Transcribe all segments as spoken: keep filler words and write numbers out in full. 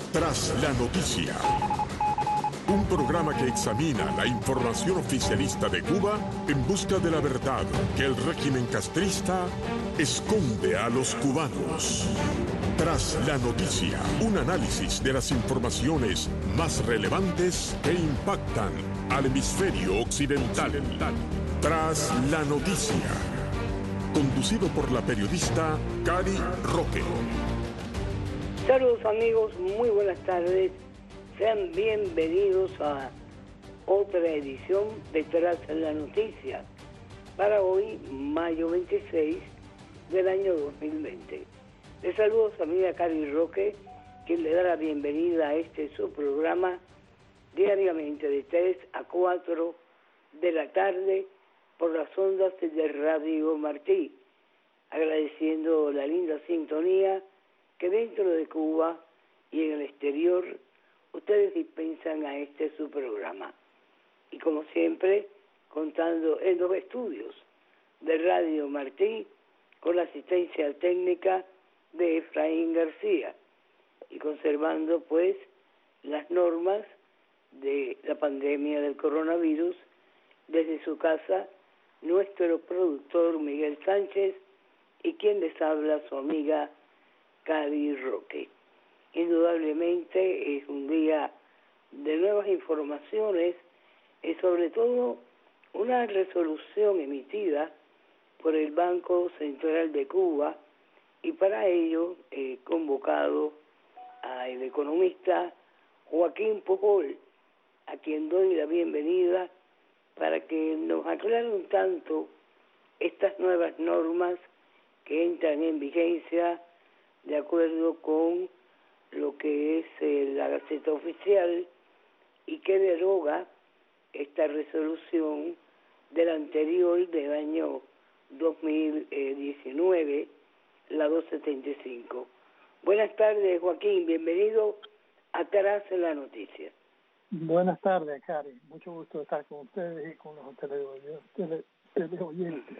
Tras la noticia, un programa que examina la información oficialista de Cuba en busca de la verdad que el régimen castrista esconde a los cubanos. Tras la noticia, un análisis de las informaciones más relevantes que impactan al hemisferio occidental. Tras la noticia, conducido por la periodista Cari Roque. Saludos amigos, muy buenas tardes. Sean bienvenidos a otra edición de Tras la Noticia para hoy, mayo veintiséis del año dos mil veinte. Les saludo a su amiga Cari Roque, quien le da la bienvenida a este su programa diariamente de tres a cuatro de la tarde por las ondas de Radio Martí, agradeciendo la linda sintonía que dentro de Cuba y en el exterior ustedes dispensan a este su programa. Y como siempre, contando en los estudios de Radio Martí con la asistencia técnica de Efraín García y conservando pues las normas de la pandemia del coronavirus desde su casa, nuestro productor Miguel Sánchez y quien les habla, su amiga Cari Roque. Indudablemente es un día de nuevas informaciones y sobre todo una resolución emitida por el Banco Central de Cuba y para ello he convocado al economista Joaquín Pujol, a quien doy la bienvenida para que nos aclare un tanto estas nuevas normas que entran en vigencia de acuerdo con lo que es eh, la Gaceta Oficial y que deroga esta resolución del anterior del año dos mil diecinueve, la doscientos setenta y cinco. Buenas tardes, Joaquín, bienvenido a Tras la Noticia. Buenas tardes, Cari, mucho gusto estar con ustedes y con los teleoyentes. Tele, teleoyentes.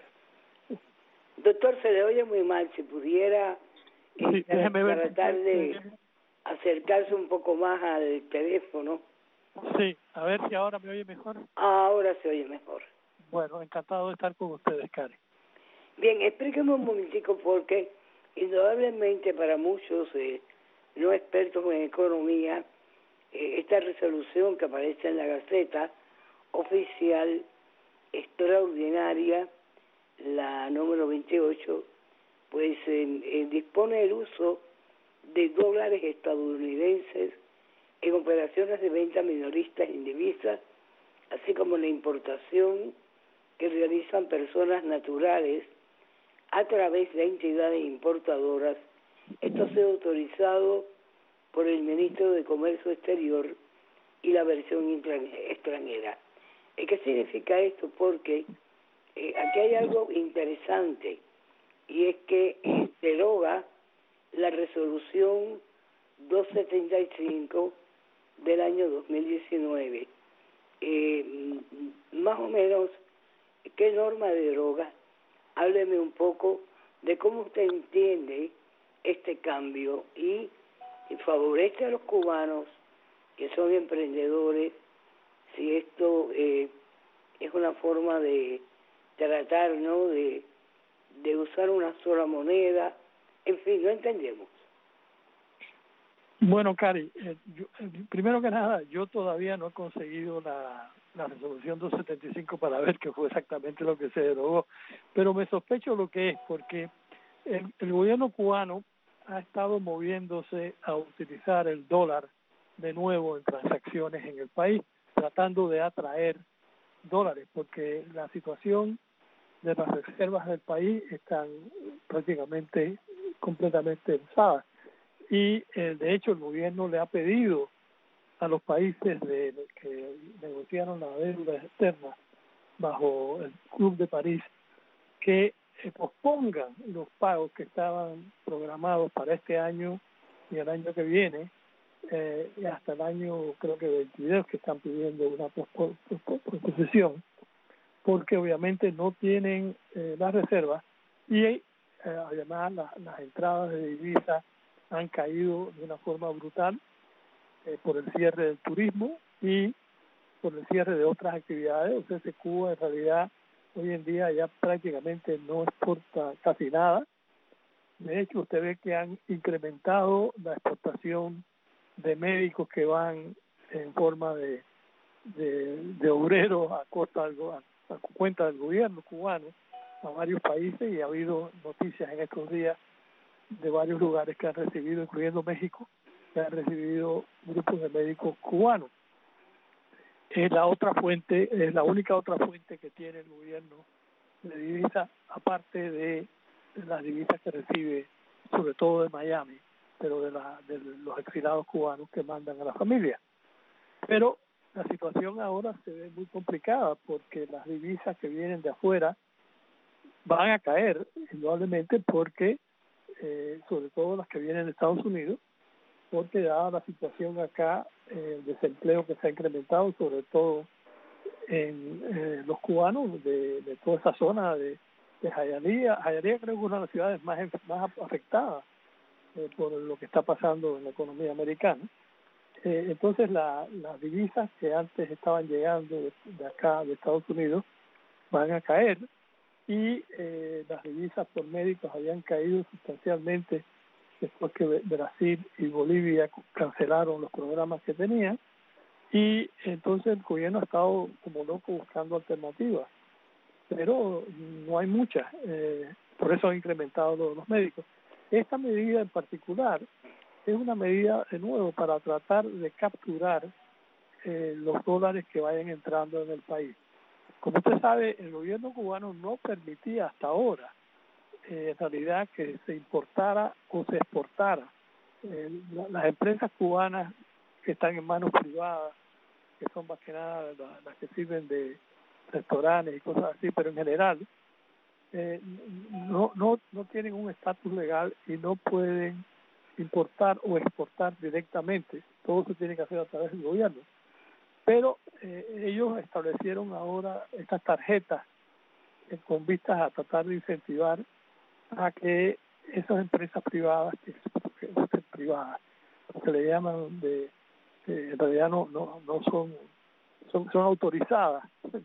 Doctor, se le oye muy mal, si pudiera sí, déjeme ver. tratar de acercarse un poco más al teléfono. Sí, a ver si ahora me oye mejor. Ahora se oye mejor. Bueno, encantado de estar con ustedes, Cari. Bien, explíqueme un momentico porque indudablemente para muchos eh, no expertos en economía, eh, esta resolución que aparece en la Gaceta Oficial extraordinaria, la número veintiocho, pues eh, eh, dispone el uso de dólares estadounidenses en operaciones de venta minoristas en divisas, así como la importación que realizan personas naturales a través de entidades importadoras. Esto ha sido autorizado por el ministro de Comercio Exterior y la versión extranjera. ¿Qué significa esto? Porque eh, aquí hay algo interesante y es que eh, deroga la resolución doscientos setenta y cinco del año dos mil diecinueve. Eh, más o menos, ¿qué norma deroga? Hábleme un poco de cómo usted entiende este cambio y, y favorece a los cubanos que son emprendedores, si esto eh, es una forma de tratar, ¿no?, de, de usar una sola moneda, en fin, no entendemos. Bueno, Cari, eh, yo, eh, primero que nada, yo todavía no he conseguido la, la resolución doscientos setenta y cinco para ver qué fue exactamente lo que se derogó, pero me sospecho lo que es, porque el, el gobierno cubano ha estado moviéndose a utilizar el dólar de nuevo en transacciones en el país, tratando de atraer dólares, porque la situación de las reservas del país están prácticamente completamente usadas. Y eh, de hecho el gobierno le ha pedido a los países de, de que negociaron la deuda externa bajo el Club de París que eh, pospongan los pagos que estaban programados para este año y el año que viene, eh, y hasta el año creo que veintidós, que están pidiendo una pospo- pospo- posposición, porque obviamente no tienen eh, las reservas y eh, además la, las entradas de divisas han caído de una forma brutal eh, por el cierre del turismo y por el cierre de otras actividades. O sea, que Cuba en realidad hoy en día ya prácticamente no exporta casi nada. De hecho, usted ve que han incrementado la exportación de médicos que van en forma de de, de obreros a costa del, a, a cuenta del gobierno cubano a varios países, y ha habido noticias en estos días de varios lugares que han recibido, incluyendo México, que han recibido grupos de médicos cubanos. Es la otra fuente, es la única otra fuente que tiene el gobierno de divisas, aparte de, de las divisas que recibe, sobre todo de Miami, pero de, la, de los exilados cubanos que mandan a la familia. Pero la situación ahora se ve muy complicada porque las divisas que vienen de afuera van a caer, indudablemente, porque, eh, sobre todo las que vienen de Estados Unidos, porque dada la situación acá, eh, el desempleo que se ha incrementado, sobre todo en eh, los cubanos de, de toda esa zona de, de Hialeah. Hialeah creo que es una de las ciudades más, más afectadas eh, por lo que está pasando en la economía americana. Eh, entonces la, las divisas que antes estaban llegando de, de acá, de Estados Unidos, van a caer, y eh, las divisas por médicos habían caído sustancialmente después que Brasil y Bolivia cancelaron los programas que tenían, y entonces el gobierno ha estado como loco buscando alternativas, pero no hay muchas, eh, por eso han incrementado los, los médicos. Esta medida en particular es una medida, de nuevo, para tratar de capturar eh, los dólares que vayan entrando en el país. Como usted sabe, el gobierno cubano no permitía hasta ahora, eh, en realidad, que se importara o se exportara. Eh, la, las empresas cubanas que están en manos privadas, que son más que nada las, las que sirven de restaurantes y cosas así, pero en general eh, no, no, no tienen un estatus legal y no pueden importar o exportar directamente. Todo se tiene que hacer a través del gobierno. Pero eh, ellos establecieron ahora estas tarjetas eh, con vistas a tratar de incentivar a que esas empresas privadas, que, que, que privadas, lo que le llaman de, de en realidad no no no son son, son autorizadas,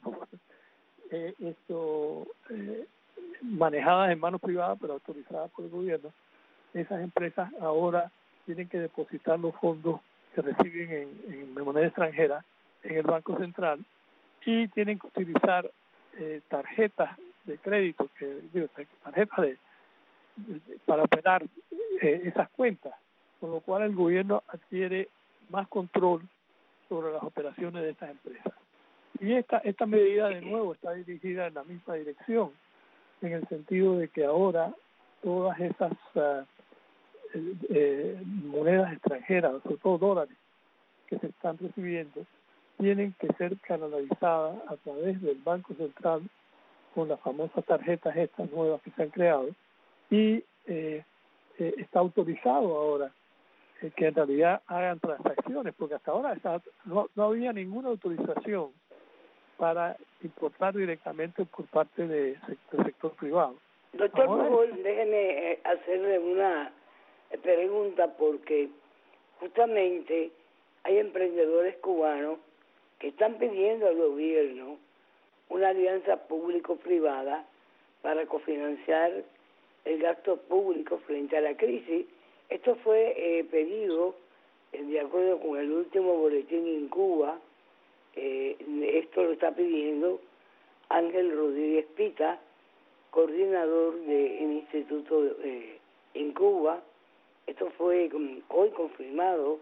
eh, esto eh, manejadas en manos privadas pero autorizadas por el gobierno. Esas empresas ahora tienen que depositar los fondos que reciben en, en moneda extranjera en el Banco Central, y tienen que utilizar eh, tarjetas de crédito, que digo, tarjetas de, de para operar eh, esas cuentas, con lo cual el gobierno adquiere más control sobre las operaciones de estas empresas. Y esta esta medida, de nuevo, está dirigida en la misma dirección, en el sentido de que ahora todas esas uh, eh, eh, monedas extranjeras, sobre todo dólares, que se están recibiendo, tienen que ser canalizadas a través del Banco Central con las famosas tarjetas estas nuevas que se han creado, y eh, eh, está autorizado ahora eh, que en realidad hagan transacciones, porque hasta ahora está, no, no había ninguna autorización para importar directamente por parte de, del sector privado. Doctor, ahora, por favor, déjeme hacerle una pregunta, porque justamente hay emprendedores cubanos que están pidiendo al gobierno una alianza público-privada para cofinanciar el gasto público frente a la crisis. Esto fue eh, pedido eh, de acuerdo con el último boletín en Cuba. Eh, esto lo está pidiendo Ángel Rodríguez Pita, coordinador del instituto eh, en Cuba. Esto fue um, hoy confirmado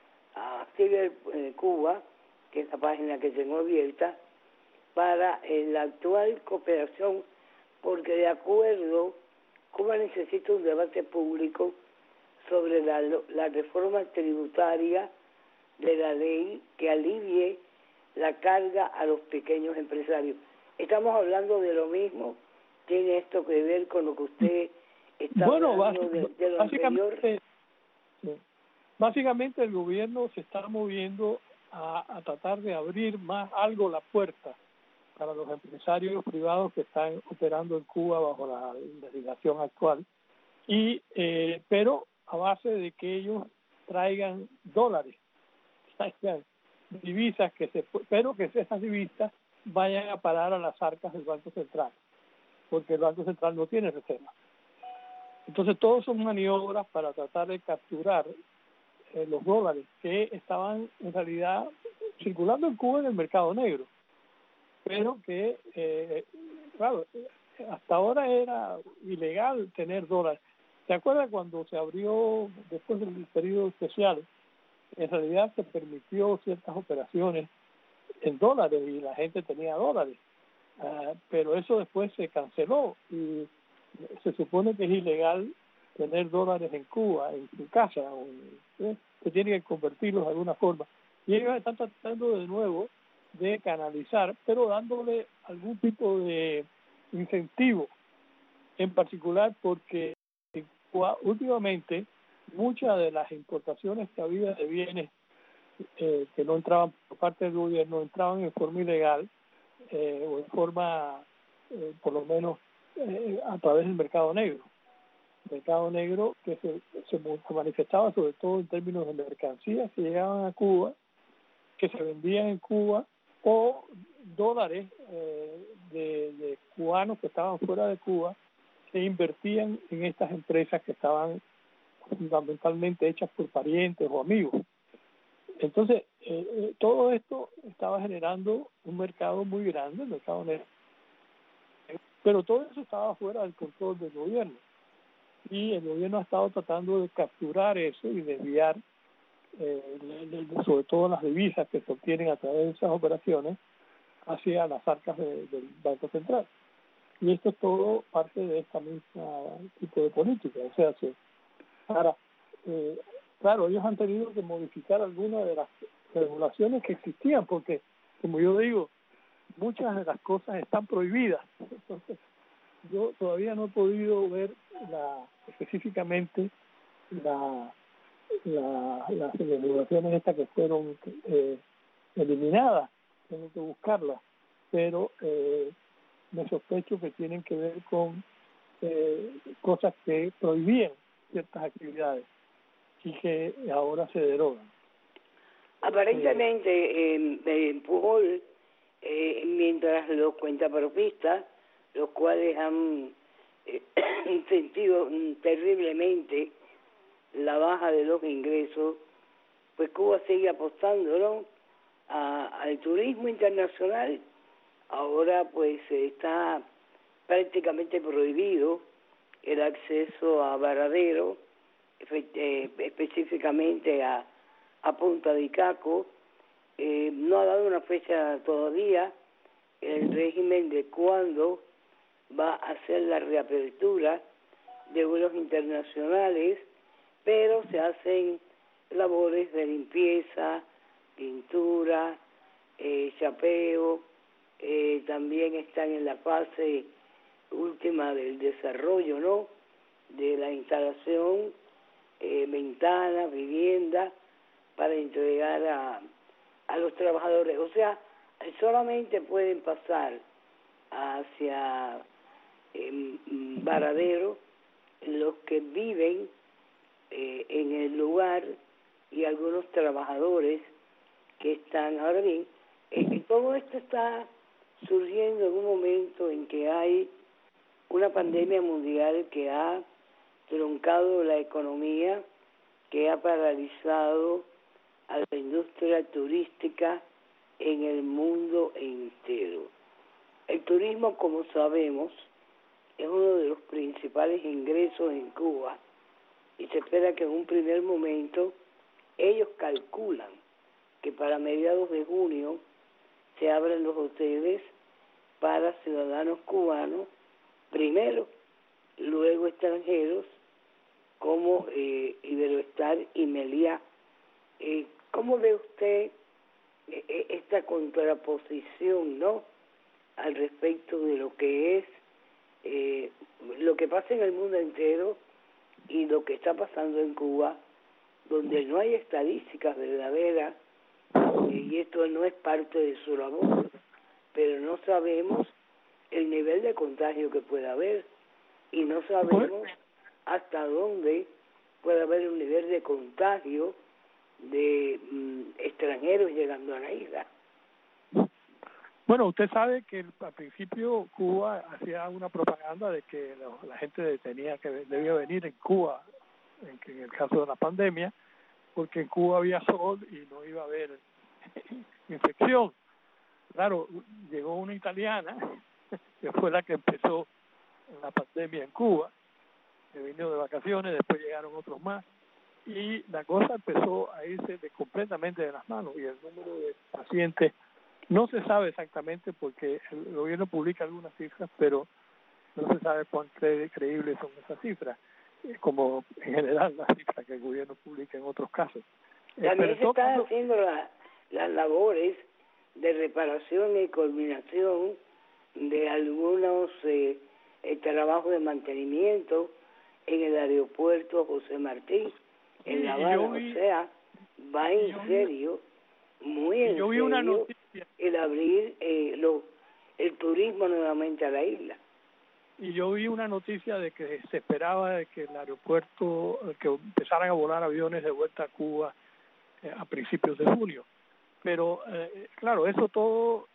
a Ciber eh, Cuba, que es la página que tengo abierta, para eh, la actual cooperación, porque de acuerdo, Cuba necesita un debate público sobre la, la reforma tributaria de la ley que alivie la carga a los pequeños empresarios. Estamos hablando de lo mismo. ¿Tiene esto que ver con lo que usted está bueno, hablando de, de lo básicamente, anterior? Sí. Básicamente el gobierno se está moviendo a, a tratar de abrir más algo la puerta para los empresarios privados que están operando en Cuba bajo la legislación actual, y eh, pero a base de que ellos traigan dólares, hayan divisas que se, pero que esas divisas vayan a parar a las arcas del Banco Central, porque el Banco Central no tiene reservas. Entonces, todos son maniobras para tratar de capturar eh, los dólares que estaban en realidad circulando en Cuba en el mercado negro, pero que, eh, claro, hasta ahora era ilegal tener dólares. ¿Se acuerda cuando se abrió, después del periodo especial, en realidad se permitió ciertas operaciones en dólares y la gente tenía dólares? Uh, pero eso después se canceló y se supone que es ilegal tener dólares en Cuba, en su casa, o, ¿eh? que tienen que convertirlos de alguna forma. Y ellos están tratando de nuevo de canalizar, pero dándole algún tipo de incentivo, en particular porque últimamente muchas de las importaciones que había de bienes eh, que no entraban por parte del gobierno, entraban en forma ilegal eh, o en forma, eh, por lo menos, eh, a través del mercado negro. Mercado negro que se, se manifestaba sobre todo en términos de mercancías que llegaban a Cuba, que se vendían en Cuba, o dólares eh, de, de cubanos que estaban fuera de Cuba, se invertían en estas empresas que estaban fundamentalmente hechas por parientes o amigos. Entonces, eh, eh, todo esto estaba generando un mercado muy grande, el mercado negro, pero todo eso estaba fuera del control del gobierno. Y el gobierno ha estado tratando de capturar eso y desviar, eh, sobre todo las divisas que se obtienen a través de esas operaciones, hacia las arcas de, del Banco Central. Y esto es todo parte de esta misma tipo de política. O sea, se, ahora, eh, claro, ellos han tenido que modificar algunas de las regulaciones que existían, porque, como yo digo, muchas de las cosas están prohibidas. Entonces, yo todavía no he podido ver la, específicamente la, la, las regulaciones estas que fueron eh, eliminadas. Tengo que buscarlas, pero eh, me sospecho que tienen que ver con eh, cosas que prohibían ciertas actividades y que ahora se derogan. Aparentemente, eh, eh, Pujol, eh, mientras los cuentapropistas, los cuales han eh, sentido terriblemente la baja de los ingresos, pues Cuba sigue apostando, ¿no?, a, al turismo internacional. Ahora pues está prácticamente prohibido el acceso a Varadero, eh, específicamente a, a Punta de Icaco. Eh, no ha dado una fecha todavía el régimen de cuándo va a hacer la reapertura de vuelos internacionales, pero se hacen labores de limpieza, pintura, eh, chapeo, eh, también están en la fase última del desarrollo, ¿no?, de la instalación, eh, ventanas, vivienda, para entregar a, a los trabajadores. O sea, solamente pueden pasar hacia eh, Varadero los que viven eh, en el lugar y algunos trabajadores que están. Ahora bien, eh, todo esto está surgiendo en un momento en que hay una pandemia mundial que ha truncado la economía, que ha paralizado a la industria turística en el mundo entero. El turismo, como sabemos, es uno de los principales ingresos en Cuba y se espera que en un primer momento ellos calculan que para mediados de junio se abran los hoteles para ciudadanos cubanos, primero, luego extranjeros, como eh, Iberoestar y Meliá. Eh, ¿Cómo ve usted eh, esta contraposición, no?, al respecto de lo que es eh, lo que pasa en el mundo entero y lo que está pasando en Cuba, donde no hay estadísticas verdaderas, eh, y esto no es parte de su labor, pero no sabemos el nivel de contagio que pueda haber y no sabemos hasta dónde puede haber un nivel de contagio de mm, esta extranjeros llegando a la isla. Bueno, usted sabe que al principio Cuba hacía una propaganda de que la, la gente tenía que debía venir en Cuba, en, que en el caso de la pandemia, porque en Cuba había sol y no iba a haber infección. Claro, llegó una italiana, que fue la que empezó la pandemia en Cuba, que vino de vacaciones, después llegaron otros más, y la cosa empezó a irse de, completamente de las manos, y el número de pacientes no se sabe exactamente porque el gobierno publica algunas cifras, pero no se sabe cuán cre creíbles son esas cifras, eh, como en general las cifras que el gobierno publica en otros casos. También eh, se están caso, haciendo la, las labores de reparación y culminación de algunos eh, eh, trabajos de mantenimiento en el aeropuerto José Martí, en sí, La Habana. Vi, o sea, va en serio, muy en yo vi serio, una noticia. el abrir eh, lo, el turismo nuevamente a la isla. Y yo vi una noticia de que se esperaba de que el aeropuerto, que empezaran a volar aviones de vuelta a Cuba eh, a principios de junio. Pero, eh, claro, eso todo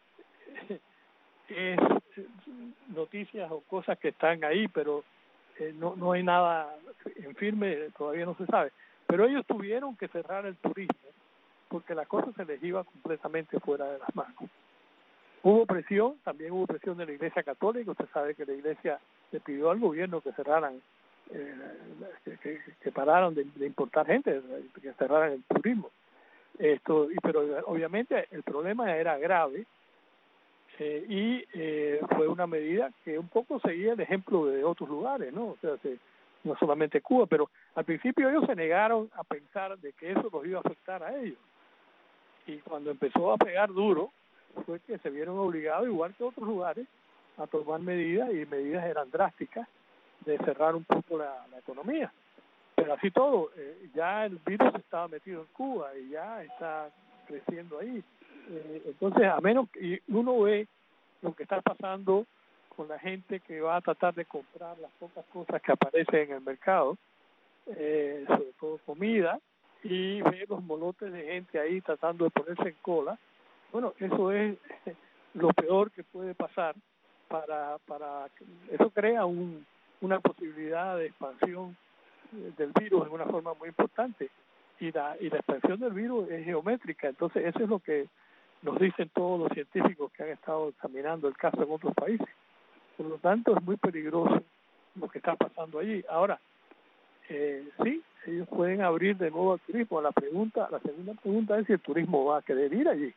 es noticias o cosas que están ahí, pero eh, no, no hay nada en firme, todavía no se sabe. Pero ellos tuvieron que cerrar el turismo porque la cosa se les iba completamente fuera de las manos. Hubo presión, también hubo presión de la Iglesia Católica. Usted sabe que la Iglesia le pidió al gobierno que cerraran, eh, que, que, que pararan de, de importar gente, que cerraran el turismo. Esto, y pero obviamente el problema era grave eh, y eh, fue una medida que un poco seguía el ejemplo de otros lugares, ¿no? O sea, se, no solamente Cuba, pero al principio ellos se negaron a pensar de que eso los iba a afectar a ellos. Y cuando empezó a pegar duro, fue que se vieron obligados, igual que otros lugares, a tomar medidas, y medidas eran drásticas, de cerrar un poco la, la economía. Pero así todo, eh, ya el virus estaba metido en Cuba y ya está creciendo ahí. Eh, entonces, a menos que uno ve lo que está pasando con la gente que va a tratar de comprar las pocas cosas que aparecen en el mercado, eh, sobre todo comida, y ve los molotes de gente ahí tratando de ponerse en cola. Bueno, eso es lo peor que puede pasar para para eso crea un, una posibilidad de expansión del virus en una forma muy importante, y la y la expansión del virus es geométrica. Entonces eso es lo que nos dicen todos los científicos que han estado examinando el caso en otros países. Por lo tanto, es muy peligroso lo que está pasando allí. Ahora, eh, sí, ellos pueden abrir de nuevo el turismo. La pregunta, la segunda pregunta es si el turismo va a querer ir allí,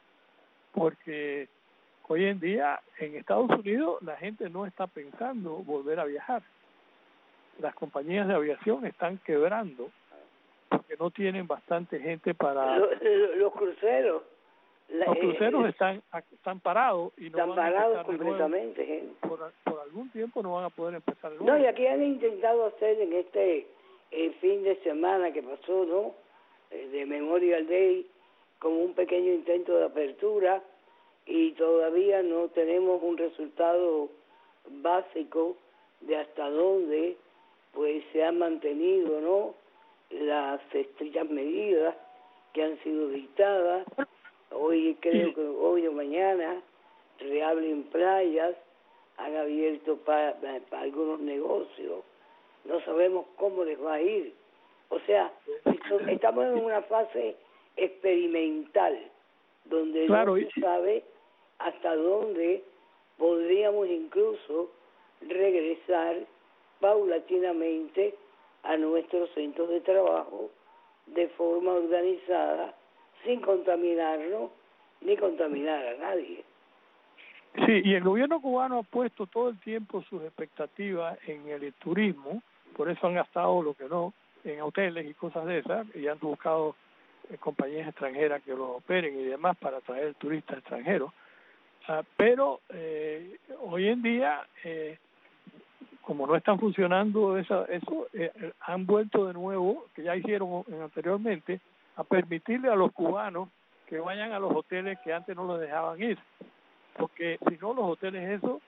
porque hoy en día en Estados Unidos la gente no está pensando volver a viajar. Las compañías de aviación están quebrando porque no tienen bastante gente para... Los, los cruceros. La, los cruceros eh, están están parados y no están van parados a completamente. De nuevo. Por, por algún tiempo no van a poder empezar de nuevo. No, y aquí han intentado hacer en este eh, fin de semana que pasó, ¿no? Eh, de Memorial Day, como un pequeño intento de apertura, y todavía no tenemos un resultado básico de hasta dónde pues se han mantenido, ¿no?, las estrictas medidas que han sido dictadas. Hoy creo que hoy o mañana reabren playas, han abierto para pa, pa algunos negocios, no sabemos cómo les va a ir. O sea, estamos en una fase experimental donde claro, no se sabe hasta dónde podríamos incluso regresar paulatinamente a nuestros centros de trabajo de forma organizada, sin contaminarnos ni contaminar a nadie. Sí, y el gobierno cubano ha puesto todo el tiempo sus expectativas en el turismo, por eso han gastado lo que no en hoteles y cosas de esas, y han buscado eh, compañías extranjeras que los operen y demás para traer turistas extranjeros. Uh, pero eh, hoy en día, eh, como no están funcionando esa, eso, eh, han vuelto de nuevo, que ya hicieron anteriormente, a permitirle a los cubanos que vayan a los hoteles que antes no los dejaban ir, porque si no, los hoteles esos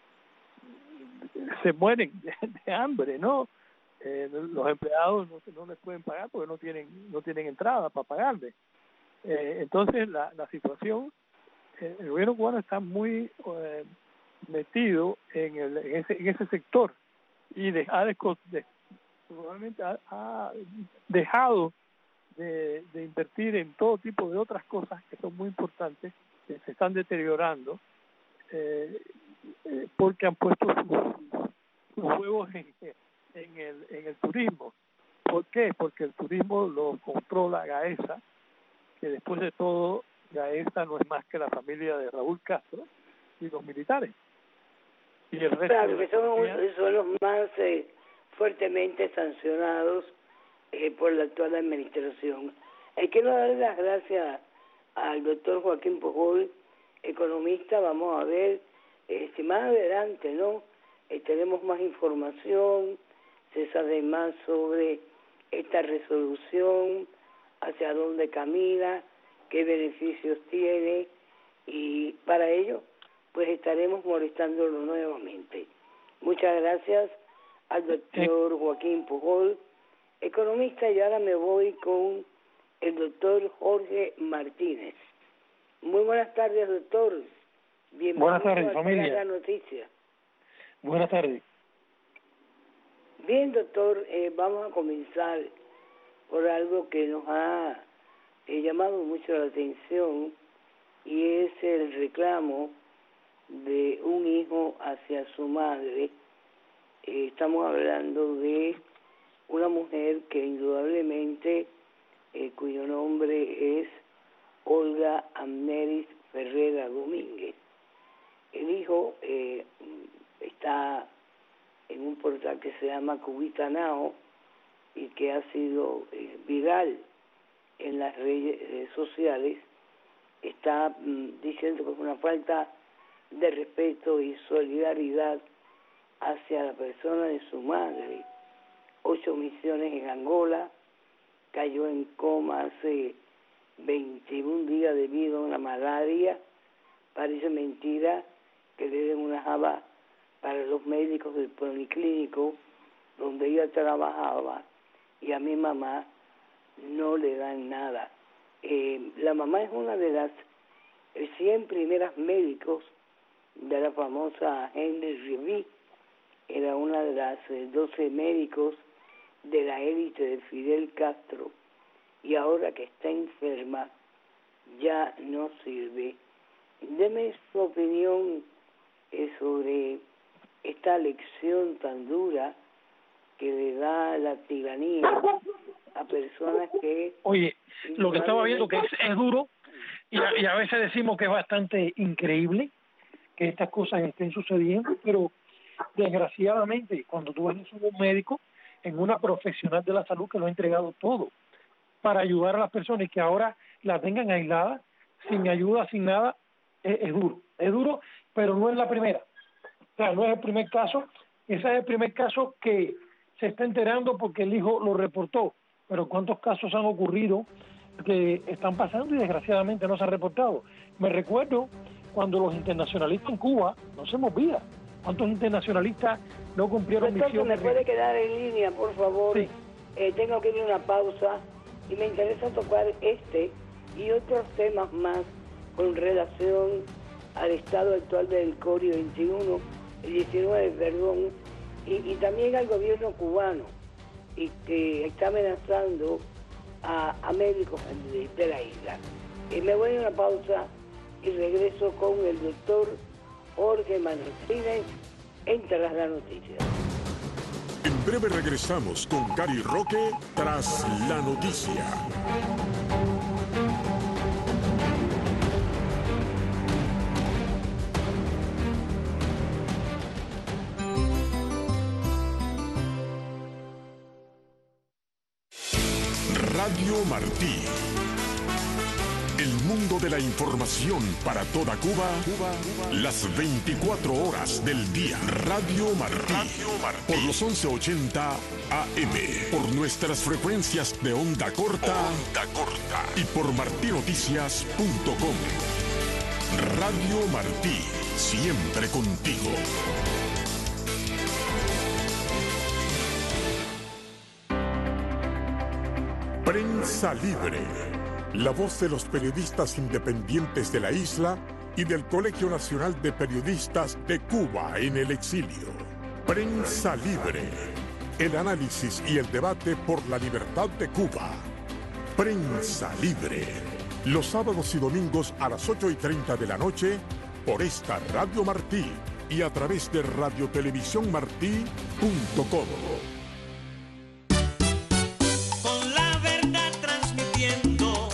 se mueren de, de hambre, ¿no? Eh, los empleados no, no les pueden pagar porque no tienen no tienen entrada para pagarles. Eh, entonces, la, la situación, eh, el gobierno cubano está muy eh, metido en, el, en, ese, en ese sector y de, ha, desco, de, probablemente ha, ha dejado de, de invertir en todo tipo de otras cosas que son muy importantes, que se están deteriorando, eh, eh, porque han puesto sus, sus huevos en, en, el, en el turismo. ¿Por qué? Porque el turismo lo controla Gaesa, que después de todo Gaesa no es más que la familia de Raúl Castro y los militares. Y el resto claro, de que son, economía, son los más eh, fuertemente sancionados eh, por la actual administración. Hay que darle las gracias al doctor Joaquín Pujol, economista. Vamos a ver, este, más adelante, ¿no? Eh, tenemos más información, se sabe más sobre esta resolución, hacia dónde camina, qué beneficios tiene, y para ello pues estaremos molestándolo nuevamente. Muchas gracias al doctor Joaquín Pujol, economista, y ahora me voy con el doctor Jorge Martínez. Muy buenas tardes, doctor. Bienvenido. Buenas tardes, a familia. La noticia. Buenas tardes. Bien, doctor, eh, vamos a comenzar por algo que nos ha eh, llamado mucho la atención, y es el reclamo de un hijo hacia su madre. Eh, estamos hablando de una mujer que indudablemente, eh, cuyo nombre es Olga Amneris Ferrera Domínguez. El hijo eh, está en un portal que se llama Cubita Now y que ha sido eh, viral en las redes eh, sociales. Está mm, diciendo que es una falta de respeto y solidaridad hacia la persona de su madre. Ocho misiones en Angola, cayó en coma hace veintiún días debido a una malaria. Parece mentira que le den una jaba para los médicos del policlínico donde ella trabajaba, y a mi mamá no le dan nada. Eh, la mamá es una de las cien primeras médicos de la famosa Henry Rivi, era una de las eh, doce médicos de la élite de Fidel Castro, y ahora que está enferma ya no sirve. Deme su opinión eh, sobre esta lección tan dura que le da la tiranía a personas que... Oye, lo que estaba viendo que es, es duro, y a, y a veces decimos que es bastante increíble que estas cosas estén sucediendo, pero desgraciadamente cuando tú ves a un médico, en una profesional de la salud que lo ha entregado todo para ayudar a las personas y que ahora la tengan aislada, sin ayuda, sin nada, es, es duro, es duro, pero no es la primera. O sea, no es el primer caso, ese es el primer caso que se está enterando porque el hijo lo reportó, pero ¿cuántos casos han ocurrido que están pasando y desgraciadamente no se han reportado? Me recuerdo cuando los internacionalistas en Cuba, no se me olvida, ¿cuántos internacionalistas no cumplieron misión? ¿Me puede quedar en línea, por favor? Sí. Eh, tengo que ir a una pausa y me interesa tocar este y otros temas más con relación al estado actual del CORI veintiuno, el diecinueve, perdón, y, y también al gobierno cubano, y que está amenazando a, a médicos de, de la isla. Y me voy a una pausa y regreso con el doctor Jorge Martínez en Tras la Noticia. En breve regresamos con Gary Roque Tras la Noticia. Radio Martí. El mundo de la información para toda Cuba, Cuba, las veinticuatro horas del día. Radio Martí. Radio Martí. Por los once ochenta A M. Por nuestras frecuencias de onda corta. Onda corta. Y por martí noticias punto com. Radio Martí. Siempre contigo. Prensa Libre. la voz de los periodistas independientes de la isla y del Colegio Nacional de Periodistas de Cuba en el exilio. Prensa Libre, el análisis y el debate por la libertad de Cuba. Prensa Libre, los sábados y domingos a las ocho y treinta de la noche por esta Radio Martí y a través de radio televisión martí punto com. Con la verdad transmitiendo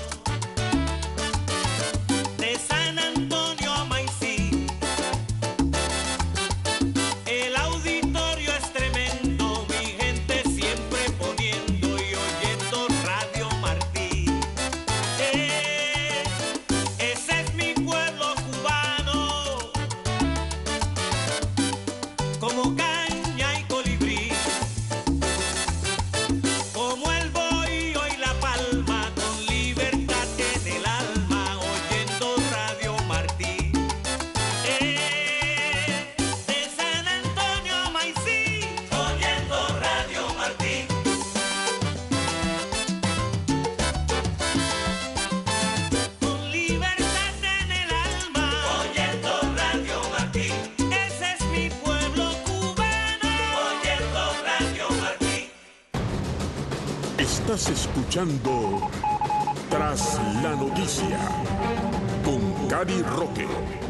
de San Antonio a Maicí, el auditorio es tremendo, mi gente siempre poniendo y oyendo Radio Martí. Eh, ese es mi pueblo cubano, como caña y colibrí, como el bohío y la palma, con libertad en el alma, oyendo Radio Martí. Eh, de San Antonio a Maicí, oyendo Radio Martí. Con libertad en el alma, oyendo Radio Martí. Ese es mi pueblo cubano, oyendo Radio Martí. Estás escuchando Tras la Noticia con Cari Roque.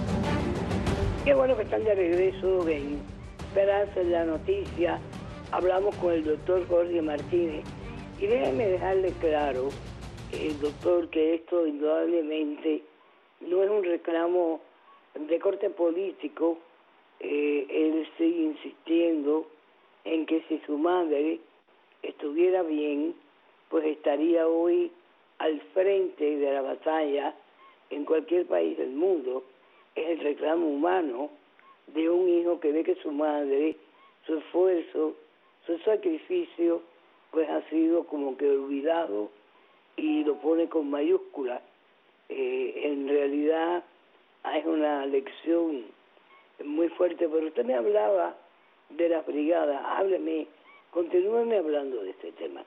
Qué bueno que están de regreso en Esperanza en la Noticia. Hablamos con el doctor Jorge Martínez. Y déjeme dejarle claro, el doctor, que esto indudablemente no es un reclamo de corte político. Eh, él sigue insistiendo en que si su madre estuviera bien, pues estaría hoy al frente de la batalla en cualquier país del mundo. Es el reclamo humano de un hijo que ve que su madre, su esfuerzo, su sacrificio, pues ha sido como que olvidado y lo pone con mayúsculas. Eh, en realidad es una lección muy fuerte, pero usted me hablaba de las brigadas. Hábleme, continúeme hablando de este tema.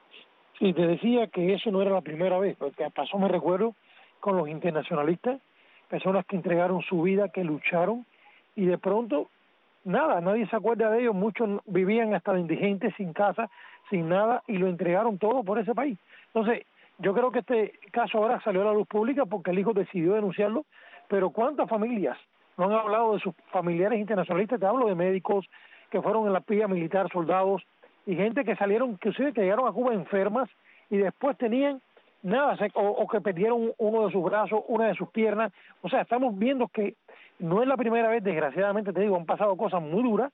Sí, te decía que eso no era la primera vez, porque pasó, me recuerdo, con los internacionalistas, personas que entregaron su vida, que lucharon, y de pronto, nada, nadie se acuerda de ellos, muchos vivían hasta de indigentes, sin casa, sin nada, y lo entregaron todo por ese país. Entonces, yo creo que este caso ahora salió a la luz pública porque el hijo decidió denunciarlo, pero ¿cuántas familias no han hablado de sus familiares internacionalistas? Te hablo de médicos que fueron en la pilla militar, soldados, y gente que salieron, inclusive que llegaron a Cuba enfermas y después tenían nada, o, o que perdieron uno de sus brazos, una de sus piernas. O sea, estamos viendo que no es la primera vez, desgraciadamente, te digo, han pasado cosas muy duras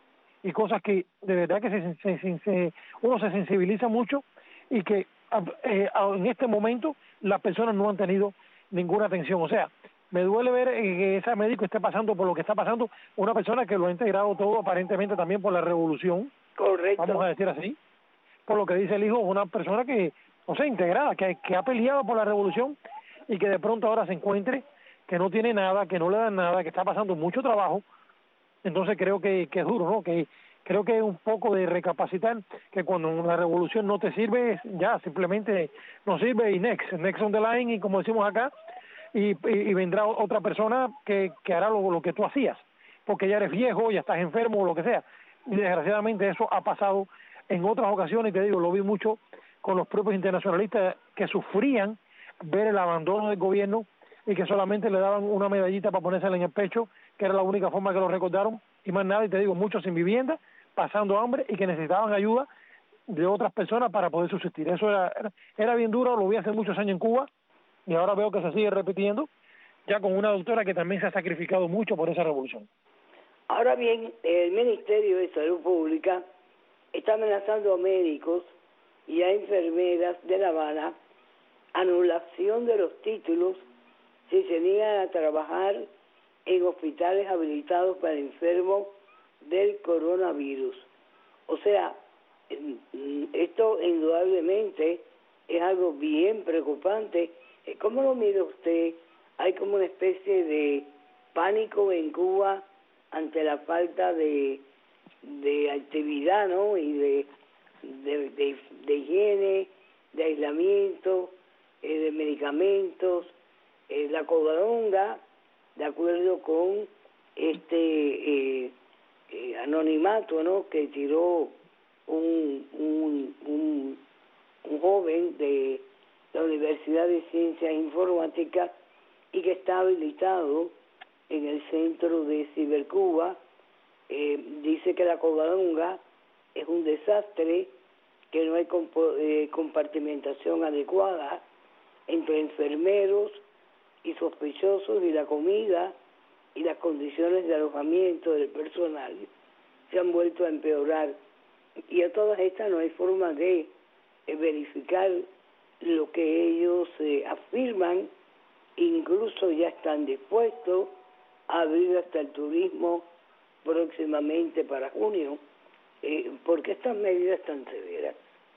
y cosas que de verdad que se, se, se, se, uno se sensibiliza mucho y que eh, en este momento las personas no han tenido ninguna atención. O sea, me duele ver que ese médico esté pasando por lo que está pasando, una persona que lo ha integrado todo aparentemente también por la revolución. Correcto. Vamos a decir así, por lo que dice el hijo, una persona que, o sea, integrada, que, que ha peleado por la revolución y que de pronto ahora se encuentre que no tiene nada, que no le dan nada, que está pasando mucho trabajo. Entonces creo que, que es duro, ¿no? Que creo que es un poco de recapacitar que cuando una revolución no te sirve, ya simplemente no sirve y next, next on the line, y como decimos acá, y, y, y vendrá otra persona que, que hará lo, lo que tú hacías, porque ya eres viejo, ya estás enfermo o lo que sea. Y desgraciadamente eso ha pasado en otras ocasiones, y te digo, lo vi mucho con los propios internacionalistas que sufrían ver el abandono del gobierno y que solamente le daban una medallita para ponérsela en el pecho, que era la única forma que lo recordaron, y más nada. Y te digo, muchos sin vivienda, pasando hambre y que necesitaban ayuda de otras personas para poder subsistir. Eso era, era, era bien duro, lo vi hace muchos años en Cuba y ahora veo que se sigue repitiendo, ya con una doctora que también se ha sacrificado mucho por esa revolución. Ahora bien, el Ministerio de Salud Pública está amenazando a médicos y a enfermeras de La Habana anulación de los títulos si se niegan a trabajar en hospitales habilitados para enfermos del coronavirus. O sea, esto indudablemente es algo bien preocupante. ¿Cómo lo mira usted? Hay como una especie de pánico en Cuba ante la falta de, de actividad, ¿no? Y de, de, de, de higiene, de aislamiento, eh, de medicamentos. Eh, la Covadonga, de acuerdo con este eh, eh, anonimato, ¿no?, que tiró un, un, un, un joven de la Universidad de Ciencias Informáticas y que está habilitado en el centro de Cibercuba, eh, dice que la Covadonga es un desastre, que no hay compo- eh, compartimentación adecuada entre enfermeros y sospechosos, y la comida y las condiciones de alojamiento del personal se han vuelto a empeorar, y a todas estas no hay forma de eh, verificar lo que ellos eh, afirman. Incluso ya están dispuestos a abrir hasta el turismo próximamente para junio. Eh, ¿Por qué estas medidas tan severas?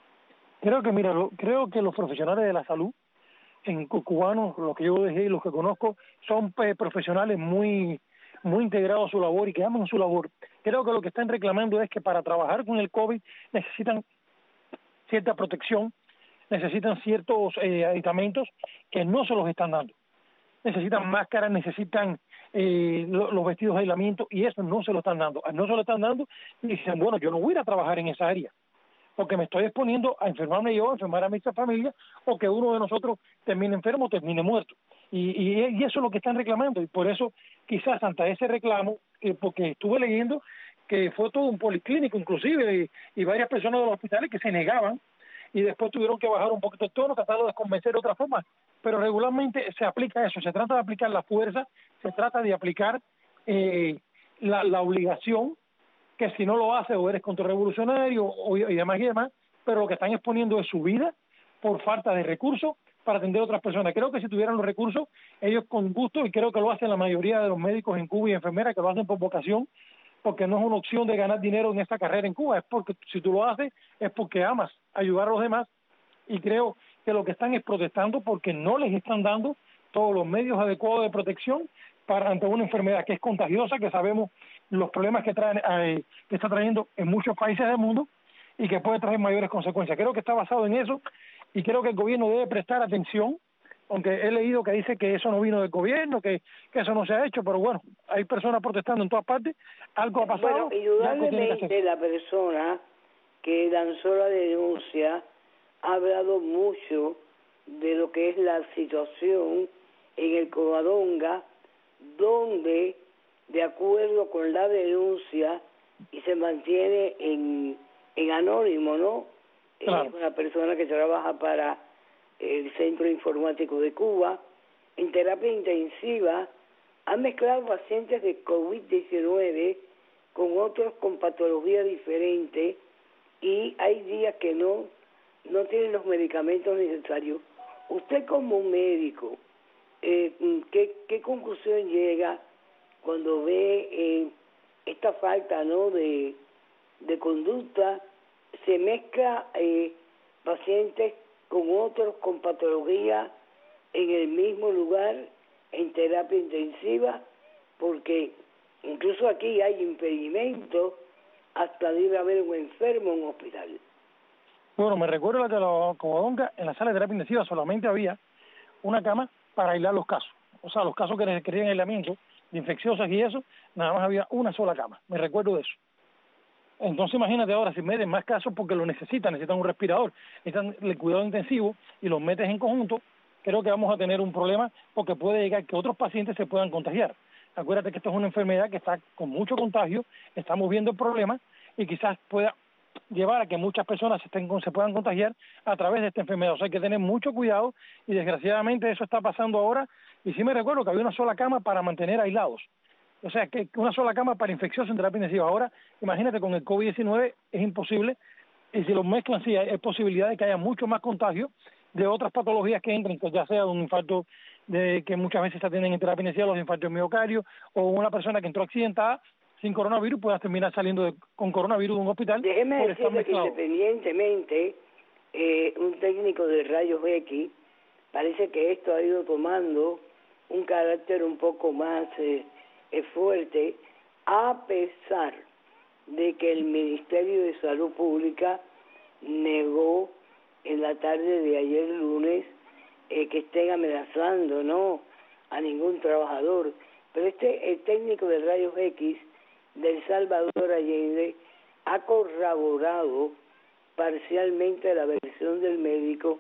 Creo que, mira, lo, creo que los profesionales de la salud en cubanos, los que yo dejé y los que conozco, son eh, profesionales muy muy integrados a su labor y que aman su labor. Creo que lo que están reclamando es que para trabajar con el COVID necesitan cierta protección, necesitan ciertos eh, aditamentos que no se los están dando. Necesitan máscaras, necesitan eh, lo, los vestidos de aislamiento, y eso no se lo están dando. No se lo están dando y dicen, bueno, yo no voy a ir a trabajar en esa área, porque me estoy exponiendo a enfermarme yo, a enfermar a mi familia, o que uno de nosotros termine enfermo o termine muerto. Y, y, y eso es lo que están reclamando, y por eso quizás ante ese reclamo, eh, porque estuve leyendo que fue todo un policlínico inclusive, y, y varias personas de los hospitales que se negaban, y después tuvieron que bajar un poquito el tono, tratarlo de convencer de otra forma, pero regularmente se aplica eso, se trata de aplicar la fuerza, se trata de aplicar eh, la, la obligación, que si no lo hace o eres contrarrevolucionario o, y demás y demás, pero lo que están exponiendo es su vida por falta de recursos para atender a otras personas. Creo que si tuvieran los recursos, ellos con gusto, y creo que lo hacen la mayoría de los médicos en Cuba y enfermeras, que lo hacen por vocación, porque no es una opción de ganar dinero en esta carrera en Cuba, es porque si tú lo haces es porque amas ayudar a los demás, y creo que lo que están es protestando porque no les están dando todos los medios adecuados de protección para ante una enfermedad que es contagiosa, que sabemos los problemas que traen eh, que está trayendo en muchos países del mundo y que puede traer mayores consecuencias. Creo que está basado en eso, y creo que el gobierno debe prestar atención, aunque he leído que dice que eso no vino del gobierno, que, que eso no se ha hecho, pero bueno, hay personas protestando en todas partes, algo ha pasado. Bueno, indudablemente la persona que lanzó la denuncia ha hablado mucho de lo que es la situación en el Covadonga, donde, de acuerdo con la denuncia, y se mantiene en, en anónimo, ¿no? Claro. Es una persona que trabaja para el Centro Informático de Cuba, en terapia intensiva, ha mezclado pacientes de COVID diecinueve con otros con patología diferente, y hay días que no, no tienen los medicamentos necesarios. Usted como médico, eh, ¿qué, qué conclusión llega cuando ve eh, esta falta, ¿no?, de, de conducta? Se mezcla eh, pacientes con otros con patología en el mismo lugar, en terapia intensiva, porque incluso aquí hay impedimentos hasta de ir a ver un enfermo en un hospital. Bueno, me recuerdo la de la Covadonga, en la sala de terapia intensiva solamente había una cama para aislar los casos. O sea, los casos que requerían aislamiento de infecciosas y eso, nada más había una sola cama. Me recuerdo de eso. Entonces imagínate ahora, si meten más casos porque lo necesitan, necesitan un respirador, necesitan el cuidado intensivo y los metes en conjunto, creo que vamos a tener un problema, porque puede llegar que otros pacientes se puedan contagiar. Acuérdate que esto es una enfermedad que está con mucho contagio, estamos viendo el problema, y quizás pueda llevar a que muchas personas se, estén, se puedan contagiar a través de esta enfermedad. O sea, hay que tener mucho cuidado, y desgraciadamente eso está pasando ahora. Y sí me recuerdo que había una sola cama para mantener aislados. O sea, que una sola cama para infecciosos en terapia intensiva. Ahora, imagínate, con el COVID diecinueve es imposible, y si los mezclan, sí, hay posibilidad de que haya mucho más contagio de otras patologías que entren, que ya sea de un infarto de que muchas veces se atienden en terapia intensiva, los infartos miocardio, o una persona que entró accidentada sin coronavirus pueda terminar saliendo de, con coronavirus de un hospital. Déjeme decirle que independientemente, eh, un técnico de rayos X, parece que esto ha ido tomando un carácter un poco más eh, fuerte, a pesar de que el Ministerio de Salud Pública negó en la tarde de ayer lunes eh, que estén amenazando, ¿no?, a ningún trabajador. Pero este, el técnico de rayos X del Salvador Allende ha corroborado parcialmente la versión del médico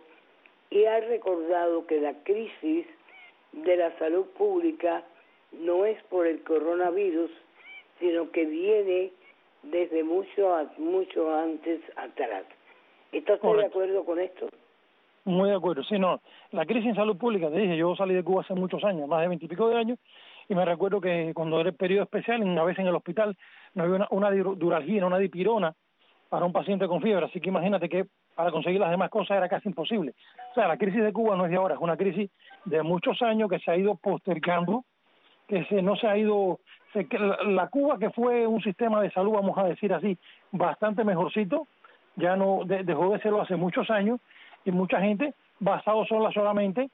y ha recordado que la crisis de la salud pública no es por el coronavirus, sino que viene desde mucho mucho antes atrás. ¿Está usted de acuerdo con esto? Muy de acuerdo. Sí, no, la crisis en salud pública, te dije, yo salí de Cuba hace muchos años, más de veintipico de años, y me recuerdo que cuando era el periodo especial, una vez en el hospital, no había una, una duralgina, una dipirona para un paciente con fiebre, así que imagínate que para conseguir las demás cosas era casi imposible. O sea, la crisis de Cuba no es de ahora, es una crisis de muchos años que se ha ido postergando, que se, no se ha ido... Se, que la, la Cuba, que fue un sistema de salud, vamos a decir así, bastante mejorcito, ya no de, dejó de serlo hace muchos años, y mucha gente basado sola solamente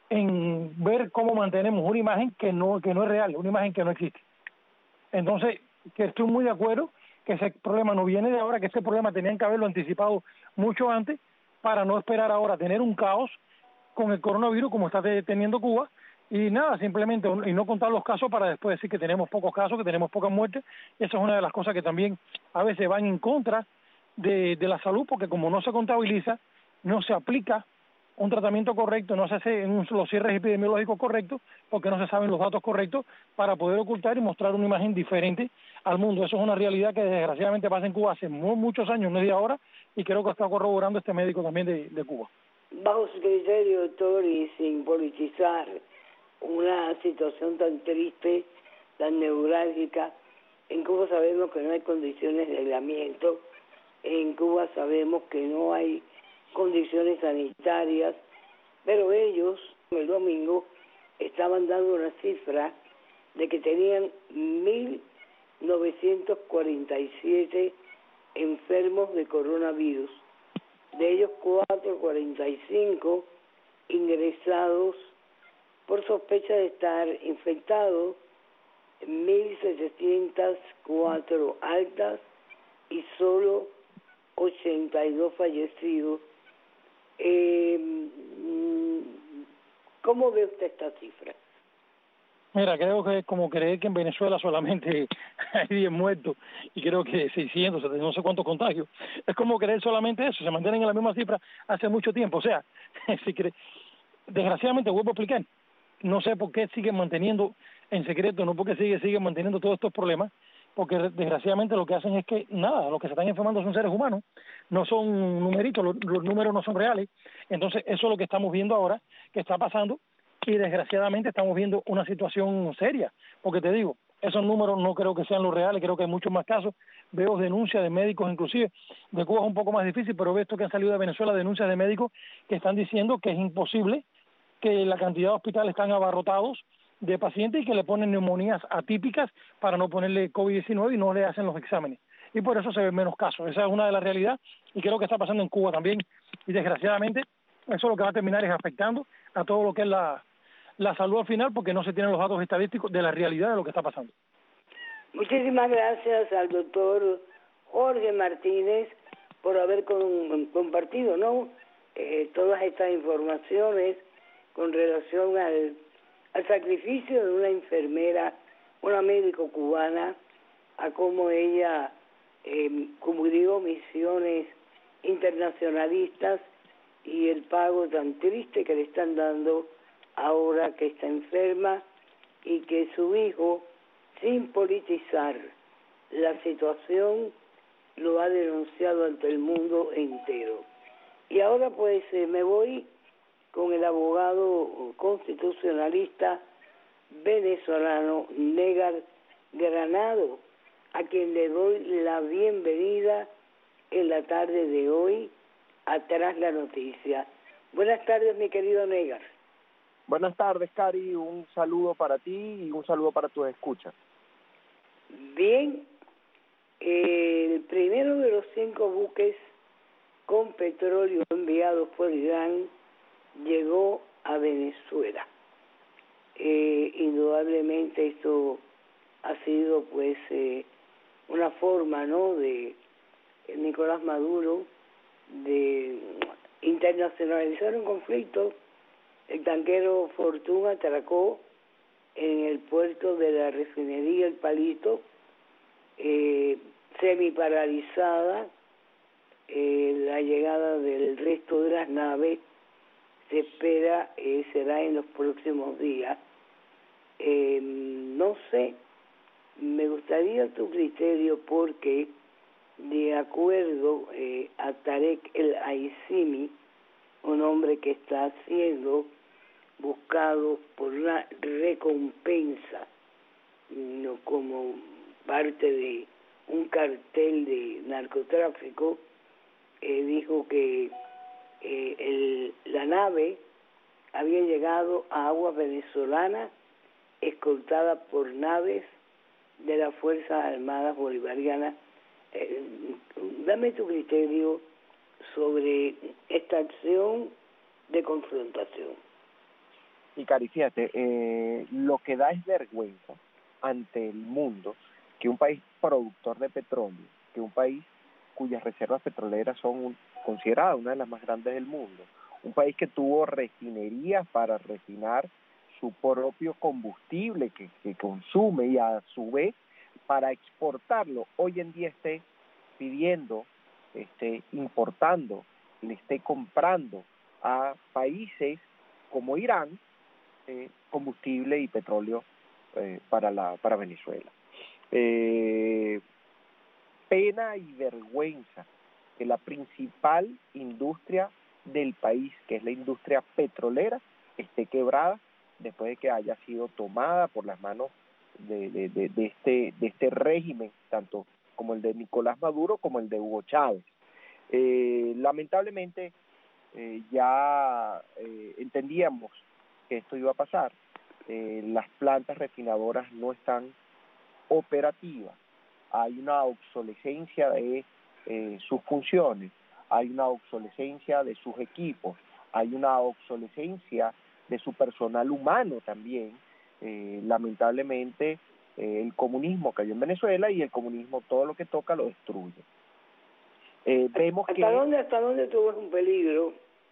en ver cómo mantenemos una imagen que no que no es real, una imagen que no existe. Entonces, que estoy muy de acuerdo que ese problema no viene de ahora, que ese problema tenían que haberlo anticipado mucho antes para no esperar ahora tener un caos con el coronavirus como está teniendo Cuba, y nada, simplemente, y no contar los casos para después decir que tenemos pocos casos, que tenemos pocas muertes. Esa es una de las cosas que también a veces van en contra de, de la salud, porque como no se contabiliza, no se aplica un tratamiento correcto, no se hacen los cierres epidemiológicos correctos, porque no se saben los datos correctos para poder ocultar y mostrar una imagen diferente al mundo. Eso es una realidad que desgraciadamente pasa en Cuba hace muy, muchos años, no es de ahora, y creo que está corroborando este médico también de, de Cuba. Bajo su criterio, doctor, y sin politizar una situación tan triste, tan neurálgica, en Cuba sabemos que no hay condiciones de aislamiento, en Cuba sabemos que no hay condiciones sanitarias, pero ellos el domingo estaban dando una cifra de que tenían mil novecientos cuarenta y siete enfermos de coronavirus, de ellos cuatrocientos cuarenta y cinco ingresados por sospecha de estar infectados, mil setecientas cuatro altas y solo ochenta y dos fallecidos. Eh, ¿Cómo ve usted esta cifra? Mira, creo que es como creer que en Venezuela solamente hay diez muertos y creo que seiscientos, no sé cuántos contagios. Es como creer solamente eso, se mantienen en la misma cifra hace mucho tiempo. O sea, si cree, desgraciadamente, vuelvo a explicar, no sé por qué siguen manteniendo en secreto, no porque siguen, siguen manteniendo todos estos problemas, porque desgraciadamente lo que hacen es que, nada, los que se están enfermando son seres humanos, no son numeritos, los, los números no son reales. Entonces eso es lo que estamos viendo ahora, que está pasando, y desgraciadamente estamos viendo una situación seria, porque te digo, esos números no creo que sean los reales, creo que hay muchos más casos, veo denuncias de médicos inclusive, de Cuba es un poco más difícil, pero veo esto que han salido de Venezuela, denuncias de médicos que están diciendo que es imposible, que la cantidad de hospitales están abarrotados de pacientes y que le ponen neumonías atípicas para no ponerle COVID diecinueve y no le hacen los exámenes. Y por eso se ven menos casos. Esa es una de las realidades y creo que está pasando en Cuba también. Y desgraciadamente eso lo que va a terminar es afectando a todo lo que es la, la salud al final, porque no se tienen los datos estadísticos de la realidad de lo que está pasando. Muchísimas gracias al doctor Jorge Martínez por haber con, compartido, ¿no?, eh, todas estas informaciones con relación al al sacrificio de una enfermera, una médico cubana, a cómo ella eh, cubrió misiones internacionalistas y el pago tan triste que le están dando ahora que está enferma y que su hijo, sin politizar la situación, lo ha denunciado ante el mundo entero. Y ahora pues eh, me voy con el abogado constitucionalista venezolano Negar Granado, a quien le doy la bienvenida en la tarde de hoy a Tras la Noticia. Buenas tardes, mi querido Negar. Buenas tardes, Cari, un saludo para ti y un saludo para tus escuchas. Bien, el primero de los cinco buques con petróleo enviados por Irán llegó a Venezuela. Eh, indudablemente esto ha sido pues eh, una forma, ¿no?, de Nicolás Maduro de internacionalizar un conflicto El tanquero Fortuna atracó en el puerto de la refinería El Palito, eh, semi paralizada eh, la llegada del resto de las naves. Se espera eh, será en los próximos días. Eh, no sé, me gustaría tu criterio porque de acuerdo eh, a Tarek El Aissimi, un hombre que está siendo buscado por una recompensa, no como parte de un cartel de narcotráfico, eh, dijo que eh, el, la nave había llegado a aguas venezolanas escoltada por naves de las Fuerzas Armadas Bolivarianas. Eh, dame tu criterio sobre esta acción de confrontación. Y Cari, fíjate, eh, lo que da es vergüenza ante el mundo que un país productor de petróleo, que un país cuyas reservas petroleras son un, consideradas una de las más grandes del mundo, un país que tuvo refinerías para refinar su propio combustible que, que consume y a su vez para exportarlo, hoy en día esté pidiendo, esté importando, le esté comprando a países como Irán eh, combustible y petróleo eh, para la para Venezuela. Eh, pena y vergüenza que la principal industria del país, que es la industria petrolera, esté quebrada después de que haya sido tomada por las manos de, de, de, de este de este régimen, tanto como el de Nicolás Maduro como el de Hugo Chávez. Eh, lamentablemente eh, ya eh, entendíamos que esto iba a pasar. Eh, las plantas refinadoras no están operativas, hay una obsolescencia de eh, sus funciones, hay una obsolescencia de sus equipos, hay una obsolescencia de su personal humano también. Eh, lamentablemente eh, el comunismo cayó en Venezuela y el comunismo todo lo que toca lo destruye. Eh, vemos ¿Hasta que... dónde, hasta dónde tú ves un peligro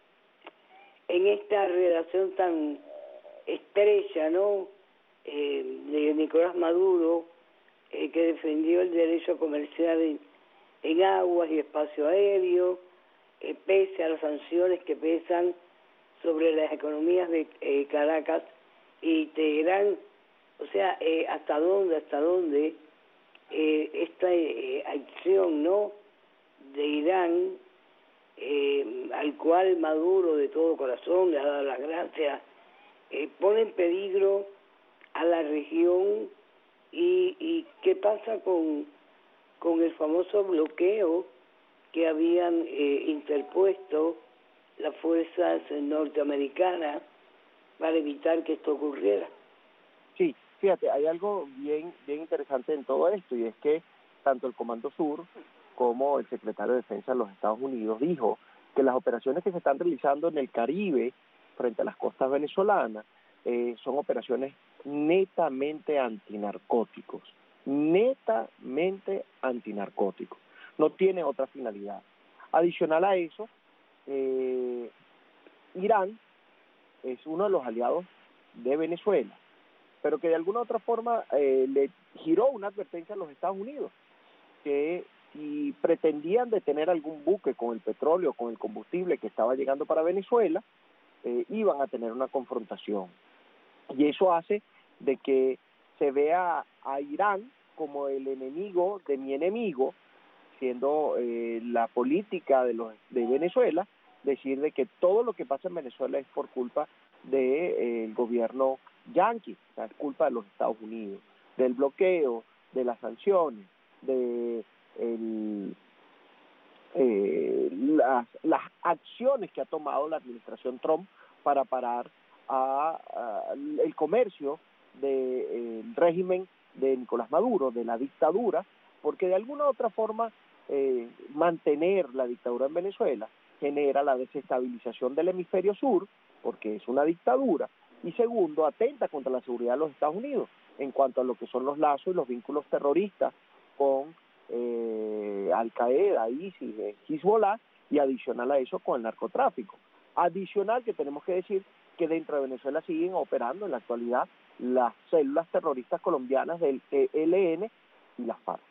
en esta relación tan estrecha, ¿no? Eh, de Nicolás Maduro, eh, que defendió el derecho comercial en, en aguas y espacio aéreo, eh, pese a las sanciones que pesan sobre las economías de eh, Caracas y Teherán. O sea, eh, hasta dónde, hasta dónde eh, esta eh, acción, ¿no?, de Irán, eh, al cual Maduro de todo corazón le ha dado las gracias, eh, pone en peligro a la región. Y, y qué pasa con, con el famoso bloqueo que habían eh, interpuesto las fuerzas norteamericanas para evitar que esto ocurriera. Sí, fíjate, hay algo bien bien interesante en todo esto, y es que tanto el Comando Sur como el secretario de Defensa de los Estados Unidos dijo que las operaciones que se están realizando en el Caribe frente a las costas venezolanas eh, son operaciones netamente antinarcóticos, netamente antinarcóticos, no tiene otra finalidad. Adicional a eso, eh, Irán es uno de los aliados de Venezuela, pero que de alguna u otra forma eh, le giró una advertencia a los Estados Unidos, que si pretendían detener algún buque con el petróleo, con el combustible que estaba llegando para Venezuela, eh, iban a tener una confrontación. Y eso hace de que se vea a Irán como el enemigo de mi enemigo, siendo eh, la política de los de Venezuela decir de que todo lo que pasa en Venezuela es por culpa del de, eh, gobierno yanqui, o sea, es culpa de los Estados Unidos, del bloqueo, de las sanciones, de el, eh, las, las acciones que ha tomado la administración Trump para parar a, a el comercio del de, régimen de Nicolás Maduro, de la dictadura, porque de alguna u otra forma eh, mantener la dictadura en Venezuela genera la desestabilización del hemisferio sur, porque es una dictadura, y segundo, atenta contra la seguridad de los Estados Unidos en cuanto a lo que son los lazos y los vínculos terroristas con eh, Al-Qaeda, ISIS, Hezbollah, y adicional a eso con el narcotráfico. Adicional que tenemos que decir que dentro de Venezuela siguen operando en la actualidad las células terroristas colombianas del E L N y las FARC.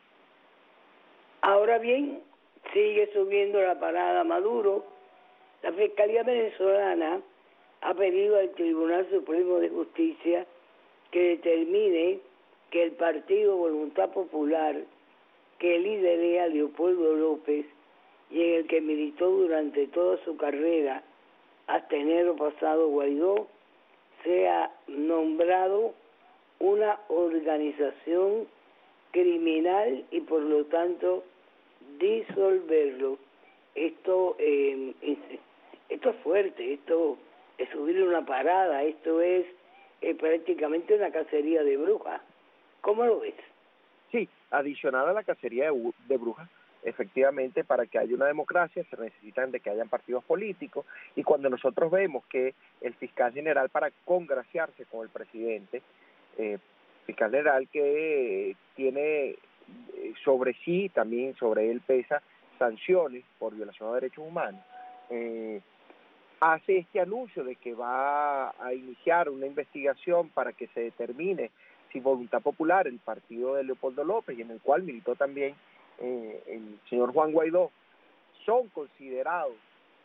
Ahora bien, sigue subiendo la parada Maduro. La Fiscalía venezolana ha pedido al Tribunal Supremo de Justicia que determine que el partido Voluntad Popular, que lidera Leopoldo López y en el que militó durante toda su carrera hasta enero pasado Guaidó, sea nombrado una organización criminal y por lo tanto disolverlo. Esto eh, esto es fuerte, esto es subirle una parada, esto es eh, prácticamente una cacería de brujas. ¿Cómo lo ves? Sí, adicional a la cacería de, de brujas, efectivamente, para que haya una democracia se necesitan de que hayan partidos políticos, y cuando nosotros vemos que el fiscal general, para congraciarse con el presidente, eh, fiscal general que tiene sobre sí, también sobre él pesa sanciones por violación a derechos humanos, eh, hace este anuncio de que va a iniciar una investigación para que se determine si Voluntad Popular, el partido de Leopoldo López, y en el cual militó también eh, el señor Juan Guaidó, son considerados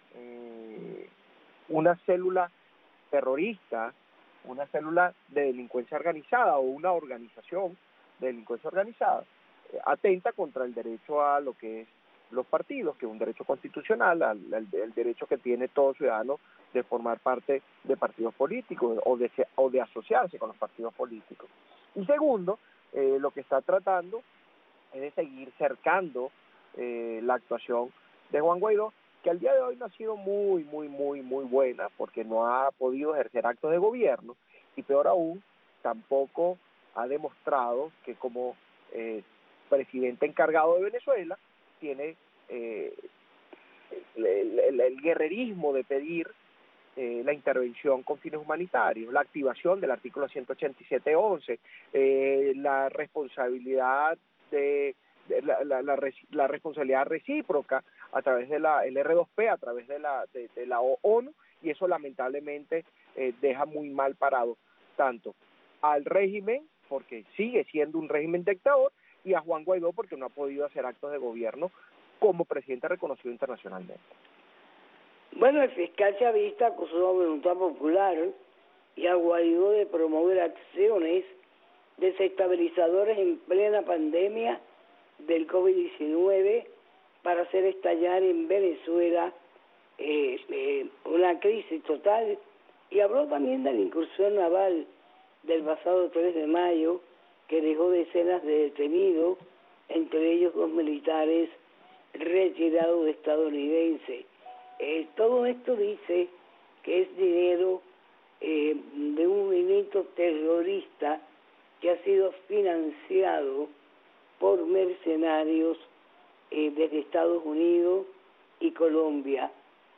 eh, una célula terrorista, una célula de delincuencia organizada o una organización de delincuencia organizada, eh, atenta contra el derecho a lo que es los partidos, que es un derecho constitucional, al, al, el derecho que tiene todo ciudadano de formar parte de partidos políticos o de, o de asociarse con los partidos políticos. Y segundo, eh, lo que está tratando es de seguir cercando eh, la actuación de Juan Guaidó, que al día de hoy no ha sido muy, muy, muy, muy buena, porque no ha podido ejercer actos de gobierno, y peor aún, tampoco ha demostrado que como eh, presidente encargado de Venezuela, tiene eh, el, el, el guerrerismo de pedir eh, la intervención con fines humanitarios, la activación del artículo ciento ochenta y siete once, eh, la responsabilidad de, de la, la, la, la responsabilidad recíproca a través de la el R dos P, a través de la de, de la ONU, y eso lamentablemente eh, deja muy mal parado tanto al régimen, porque sigue siendo un régimen dictador, y a Juan Guaidó porque no ha podido hacer actos de gobierno como presidente reconocido internacionalmente. Bueno, el fiscal chavista acusó a Voluntad Popular y a Guaidó de promover acciones desestabilizadoras en plena pandemia del COVID diecinueve para hacer estallar en Venezuela eh, eh, una crisis total, y habló también de la incursión naval del pasado tres de mayo, que dejó decenas de detenidos, entre ellos dos militares retirados estadounidenses. Eh, todo esto dice que es dinero eh, de un movimiento terrorista que ha sido financiado por mercenarios eh, desde Estados Unidos y Colombia.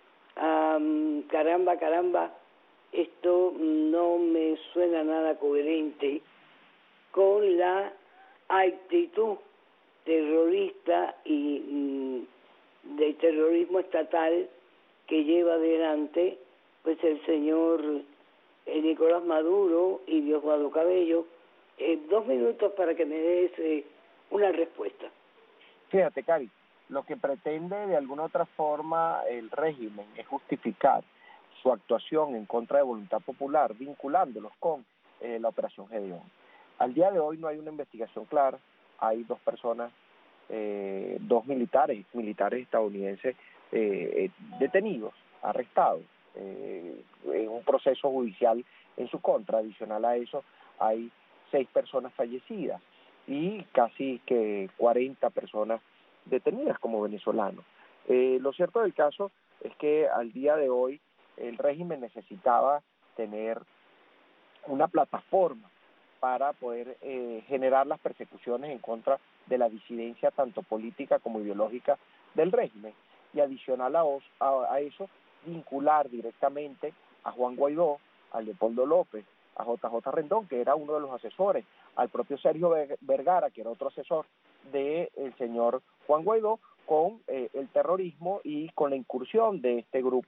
Um, caramba, caramba, esto no me suena nada coherente con la actitud terrorista y mm, de terrorismo estatal que lleva adelante pues el señor eh, Nicolás Maduro y Diosdado Cabello. Eh, dos minutos para que me des eh, una respuesta. Fíjate, Cari, lo que pretende de alguna otra forma el régimen es justificar su actuación en contra de Voluntad Popular, vinculándolos con eh, la Operación Gedeón. Al día de hoy no hay una investigación clara, hay dos personas, eh, dos militares, militares estadounidenses eh, detenidos, arrestados, eh, en un proceso judicial en su contra. Adicional a eso, hay seis personas fallecidas y casi que cuarenta personas detenidas como venezolanos. Eh, lo cierto del caso es que al día de hoy el régimen necesitaba tener una plataforma para poder eh, generar las persecuciones en contra de la disidencia tanto política como ideológica del régimen, y adicional a, os, a, a eso, vincular directamente a Juan Guaidó, a Leopoldo López, a J J Rendón, que era uno de los asesores, al propio Sergio Vergara, que era otro asesor del señor Juan Guaidó, con eh, el terrorismo y con la incursión de este grupo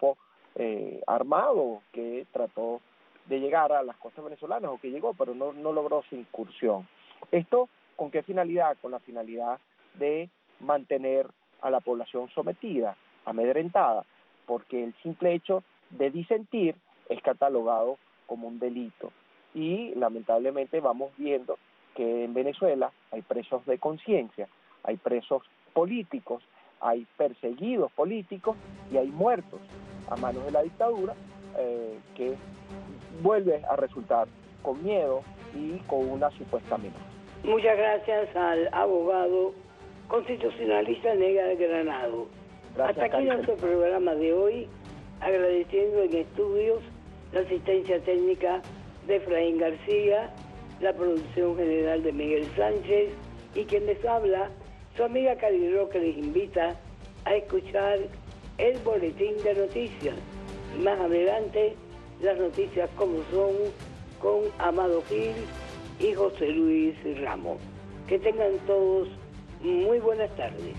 eh, armado que trató de llegar a las costas venezolanas, o que llegó, pero no, no logró su incursión. ¿Esto con qué finalidad? Con la finalidad de mantener a la población sometida, amedrentada, porque el simple hecho de disentir es catalogado como un delito. Y lamentablemente vamos viendo que en Venezuela hay presos de conciencia, hay presos políticos, hay perseguidos políticos y hay muertos a manos de la dictadura, eh, que vuelve a resultar con miedo y con una supuesta amenaza. Muchas gracias al abogado constitucionalista Negra Granado. Gracias, Hasta aquí Carita. nuestro programa de hoy, agradeciendo en estudios la asistencia técnica de Efraín García, la producción general de Miguel Sánchez y quien les habla, su amiga Cariló, que les invita a escuchar el boletín de noticias. Y más adelante, las noticias como son con Amado Gil y José Luis Ramos. Que tengan todos muy buenas tardes.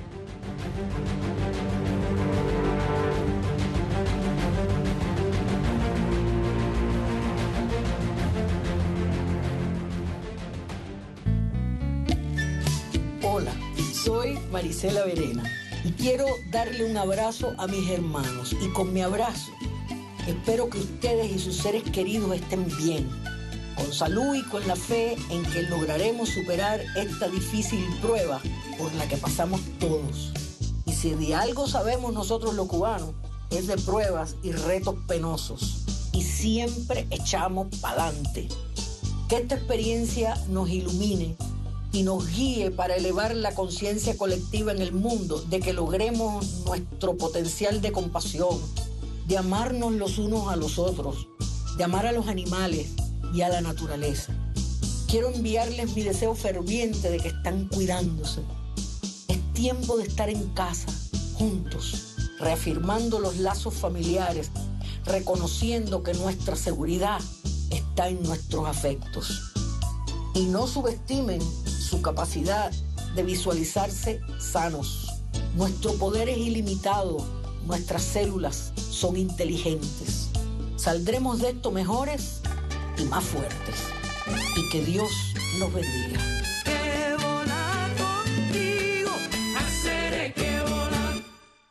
Hola, soy Marisela Verena y quiero darle un abrazo a mis hermanos, y con mi abrazo espero que ustedes y sus seres queridos estén bien, con salud y con la fe en que lograremos superar esta difícil prueba por la que pasamos todos. Y si de algo sabemos nosotros los cubanos, es de pruebas y retos penosos, y siempre echamos pa'lante. Que esta experiencia nos ilumine y nos guíe para elevar la conciencia colectiva en el mundo, de que logremos nuestro potencial de compasión, de amarnos los unos a los otros, de amar a los animales y a la naturaleza. Quiero enviarles mi deseo ferviente de que están cuidándose. Es tiempo de estar en casa, juntos, reafirmando los lazos familiares, reconociendo que nuestra seguridad está en nuestros afectos. Y no subestimen su capacidad de visualizarse sanos. Nuestro poder es ilimitado, nuestras células son inteligentes. Saldremos de esto mejores y más fuertes. Y que Dios los bendiga. Que volar contigo, hacer que volar.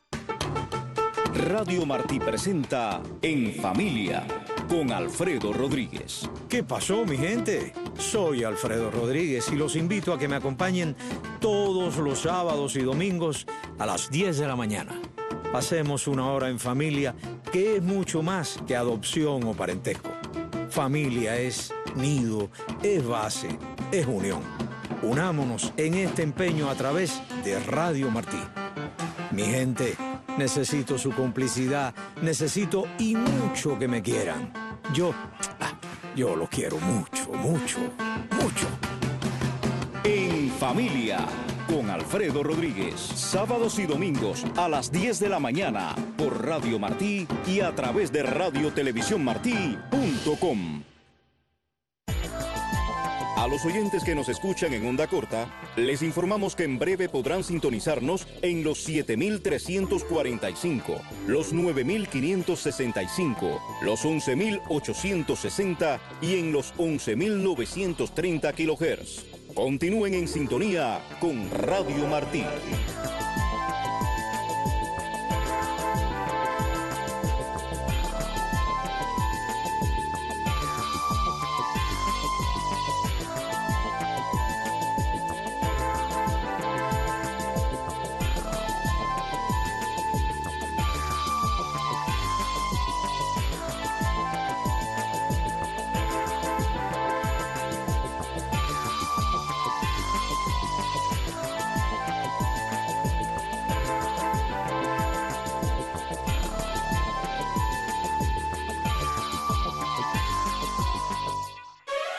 Radio Martí presenta En Familia con Alfredo Rodríguez. ¿Qué pasó, mi gente? Soy Alfredo Rodríguez y los invito a que me acompañen todos los sábados y domingos a las diez de la mañana. Pasemos una hora en familia, que es mucho más que adopción o parentesco. Familia es nido, es base, es unión. Unámonos en este empeño a través de Radio Martí. Mi gente, necesito su complicidad, necesito y mucho que me quieran. Yo, ah, yo los quiero mucho, mucho, mucho. En Familia con Alfredo Rodríguez. Sábados y domingos a las diez de la mañana por Radio Martí y a través de radio televisión martí punto com. A los oyentes que nos escuchan en onda corta, les informamos que en breve podrán sintonizarnos en los siete mil trescientos cuarenta y cinco, los nueve mil quinientos sesenta y cinco, los once mil ochocientos sesenta y en los once mil novecientos treinta kilohertz. Continúen en sintonía con Radio Martí.